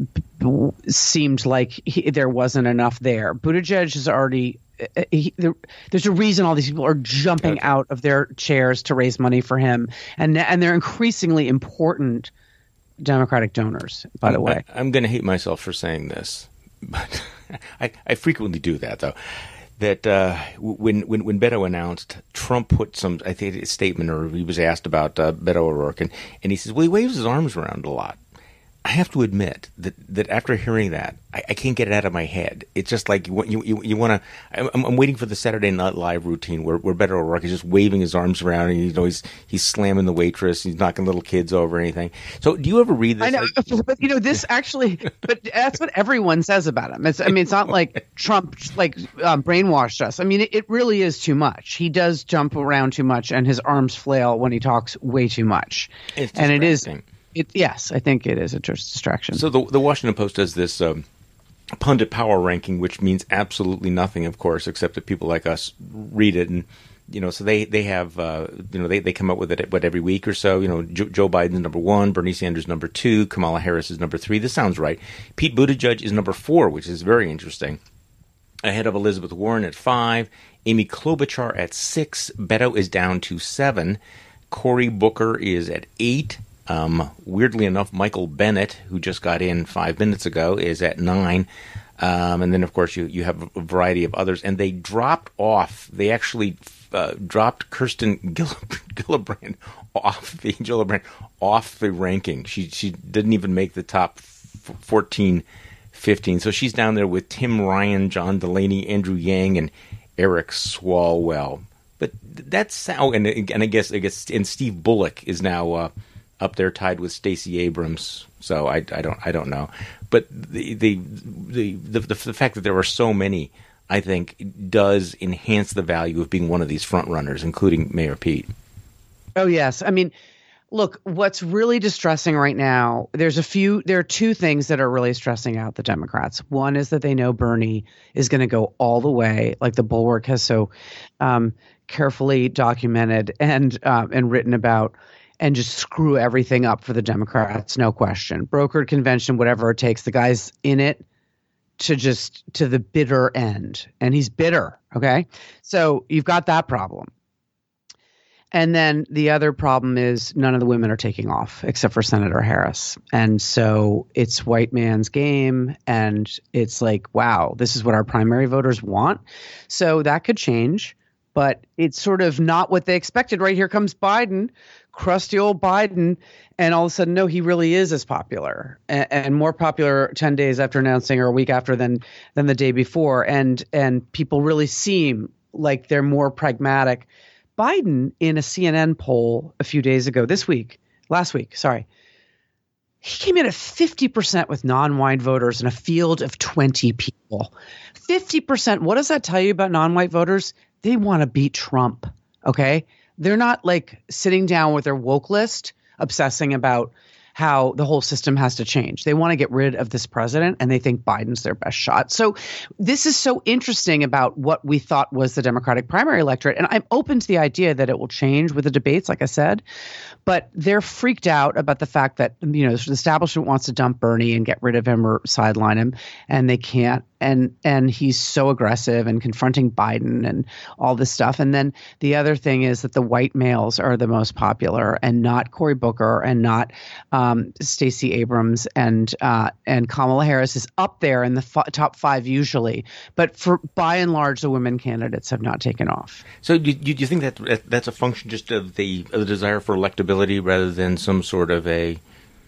[SPEAKER 2] seemed like he, there wasn't enough there. Buttigieg is already he, there, there's a reason all these people are jumping okay. out of their chairs to raise money for him, and and they're increasingly important Democratic donors, by the way.
[SPEAKER 1] I, I'm going to hate myself for saying this, but I, I frequently do that, though. That uh, when, when when Beto announced, Trump put some, I think, a statement, or he was asked about uh, Beto O'Rourke, and, and he says, well, he waves his arms around a lot. I have to admit that, that after hearing that, I, I can't get it out of my head. It's just like you you you, you want to. I'm, I'm waiting for the Saturday Night Live routine where where Beto O'Rourke is just waving his arms around, and you know he's he's slamming the waitress, he's knocking little kids over, or anything. So, do you ever read this?
[SPEAKER 2] I know,
[SPEAKER 1] like,
[SPEAKER 2] but you know this actually, but that's what everyone says about him. It's, I mean, it's not like Trump like um, brainwashed us. I mean, it, it really is too much. He does jump around too much, and his arms flail when he talks way too much,
[SPEAKER 1] it's
[SPEAKER 2] and it is. It, yes, I think it is a distraction.
[SPEAKER 1] So the the Washington Post does this um, pundit power ranking, which means absolutely nothing, of course, except that people like us read it, and you know, so they they have uh, you know they, they come up with it what every week or so. You know, Joe, Joe Biden's number one, Bernie Sanders number two, Kamala Harris is number three. This sounds right. Pete Buttigieg is number four, which is very interesting, ahead of Elizabeth Warren at five, Amy Klobuchar at six, Beto is down to seven, Cory Booker is at eight. Um, weirdly enough, Michael Bennet, who just got in five minutes ago, is at nine. Um, and then, of course, you, you have a variety of others. And they dropped off. They actually uh, dropped Kirsten Gillibrand off the Gillibrand off the ranking. She she didn't even make the top fourteen, fifteen. So she's down there with Tim Ryan, John Delaney, Andrew Yang, and Eric Swalwell. But that's how. And, and I guess I guess and Steve Bullock is now. Uh, up there tied with Stacey Abrams. So I, I don't I don't know, but the the, the the the the fact that there are so many, I think, does enhance the value of being one of these front runners, including Mayor Pete.
[SPEAKER 2] Oh yes, I mean, look, what's really distressing right now, there's a few, there are two things that are really stressing out the Democrats. One is that they know Bernie is going to go all the way, like the Bulwark has so um, carefully documented and uh, and written about, and just screw everything up for the Democrats, no question. Brokered convention, whatever it takes, the guy's in it to just to the bitter end, and he's bitter. Okay, so you've got that problem. And then the other problem is none of the women are taking off except for Senator Harris. And so it's white man's game. And it's like, wow, this is what our primary voters want. So that could change. But it's sort of not what they expected. Right, here comes Biden, crusty old Biden. And all of a sudden, no, he really is as popular and, and more popular ten days after announcing or a week after than than the day before. And and people really seem like they're more pragmatic. Biden, in a C N N poll a few days ago, this week, last week, sorry, he came in at fifty percent with non-white voters in a field of twenty people. fifty percent. What does that tell you about non-white voters? They want to beat Trump, okay? They're not like sitting down with their woke list, obsessing about how the whole system has to change. They want to get rid of this president, and they think Biden's their best shot. So this is so interesting about what we thought was the Democratic primary electorate. And I'm open to the idea that it will change with the debates, like I said. But they're freaked out about the fact that, you know, the establishment wants to dump Bernie and get rid of him or sideline him, and they can't. And and he's so aggressive and confronting Biden and all this stuff. And then the other thing is that the white males are the most popular, and not Cory Booker and not um, Stacey Abrams, and uh, and Kamala Harris is up there in the f- top five usually. But for by and large, the women candidates have not taken off.
[SPEAKER 1] So do you, do you think that that's a function just of the, of the desire for electability rather than some sort of a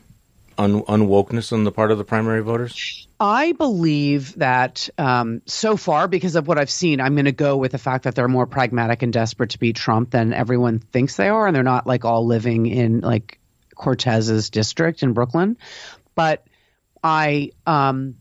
[SPEAKER 1] un, unwokeness on the part of the primary voters?
[SPEAKER 2] I believe that um, so far, because of what I've seen, I'm going to go with the fact that they're more pragmatic and desperate to beat Trump than everyone thinks they are. And they're not like all living in like Cortez's district in Brooklyn. But I um,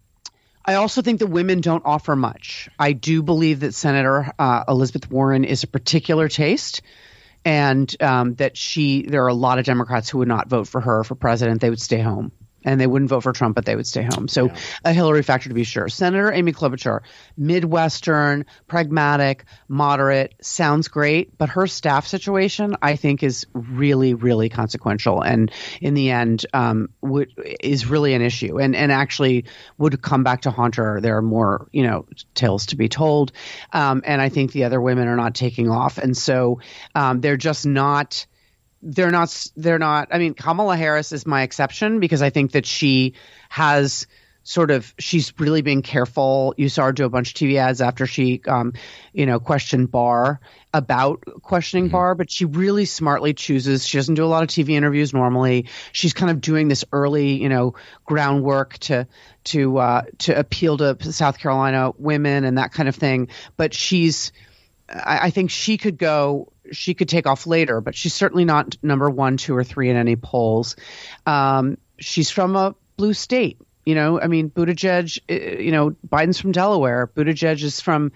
[SPEAKER 2] I also think the women don't offer much. I do believe that Senator uh, Elizabeth Warren is a particular taste. And um, that she, there are a lot of Democrats who would not vote for her for president. They would stay home. And they wouldn't vote for Trump, but they would stay home. So yeah. A Hillary factor to be sure. Senator Amy Klobuchar, Midwestern, pragmatic, moderate, sounds great. But her staff situation, I think, is really, really consequential. And in the end, um, would, is really an issue. And and actually would come back to haunt her. There are more, you know, tales to be told. Um, and I think the other women are not taking off. And so um, they're just not – They're not, they're not, I mean, Kamala Harris is my exception because I think that she has sort of, she's really being careful. You saw her do a bunch of T V ads after she, um, you know, questioned Barr about questioning mm-hmm. Barr, but she really smartly chooses. She doesn't do a lot of T V interviews normally. She's kind of doing this early, you know, groundwork to, to, uh, to appeal to South Carolina women and that kind of thing. But she's, I, I think she could go, she could take off later, but she's certainly not number one, two, or three in any polls. Um, she's from a blue state. You know, I mean, Buttigieg, you know, Biden's from Delaware. Buttigieg is from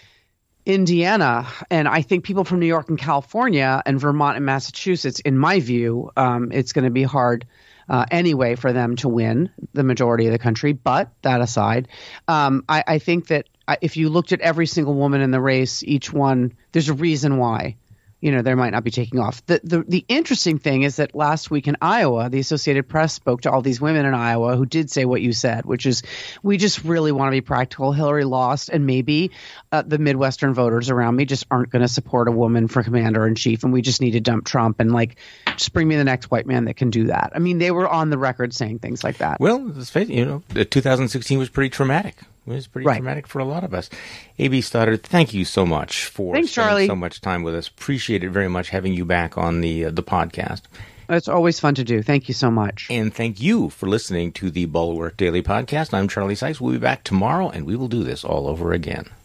[SPEAKER 2] Indiana. And I think people from New York and California and Vermont and Massachusetts, in my view, um, it's going to be hard uh, anyway for them to win the majority of the country. But that aside, um, I, I think that if you looked at every single woman in the race, each one, there's a reason why. You know, they might not be taking off. The, the the interesting thing is that last week in Iowa, the Associated Press spoke to all these women in Iowa who did say what you said, which is we just really want to be practical. Hillary lost, and maybe uh, the Midwestern voters around me just aren't going to support a woman for commander in chief, and we just need to dump Trump and like just bring me the next white man that can do that. I mean, they were on the record saying things like that.
[SPEAKER 1] Well, let's face it, you know, two thousand sixteen was pretty traumatic. It was pretty
[SPEAKER 2] right.
[SPEAKER 1] traumatic for a lot of us. A B Stoddard, thank you so much for
[SPEAKER 2] Thanks,
[SPEAKER 1] spending
[SPEAKER 2] Charlie.
[SPEAKER 1] so much time with us. Appreciate it very much having you back on the uh, the podcast.
[SPEAKER 2] It's always fun to do. Thank you so much.
[SPEAKER 1] And thank you for listening to the Bulwark Daily Podcast. I'm Charlie Sykes. We'll be back tomorrow, and we will do this all over again.